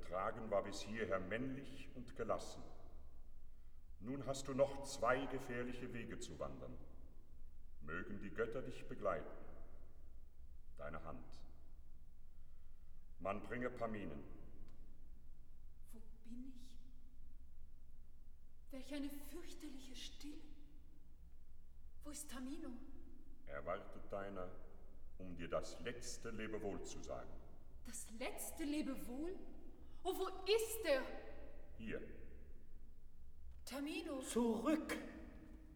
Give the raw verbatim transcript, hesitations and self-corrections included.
betragen war bis hierher männlich und gelassen. Nun hast du noch zwei gefährliche Wege zu wandern. Mögen die Götter dich begleiten. Deine Hand. Man bringe Paminen. Wo bin ich? Welch eine fürchterliche Stille. Wo ist Tamino? Er wartet deiner, um dir das letzte Lebewohl zu sagen. Das letzte Lebewohl? Oh, wo ist er? Hier. Tamino. Zurück!